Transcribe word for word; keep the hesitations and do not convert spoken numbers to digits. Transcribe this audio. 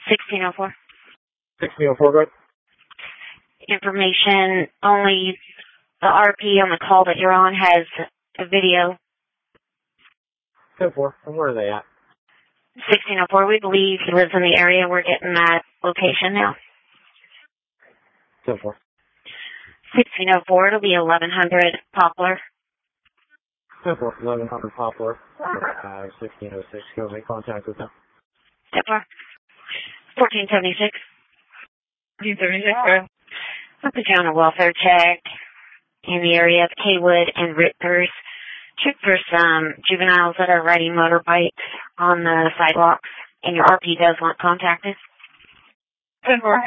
sixteen oh four. sixteen oh four, go ahead. Information only. The R P on the call that you're on has a video. ten four, and where are they at? sixteen oh four, we believe he lives in the area. We're getting that location now. ten four. sixteen oh four, it'll be eleven hundred Poplar. ten four, eleven hundred Poplar. Uh, sixteen oh six, go make contact with them. ten four. fourteen seventy-six. fourteen seventy-six, go ahead. I'll put you on a welfare check in the area of Haywood and Ritters. Check for some juveniles that are riding motorbikes on the sidewalks, and your R P does want contacted. ten four.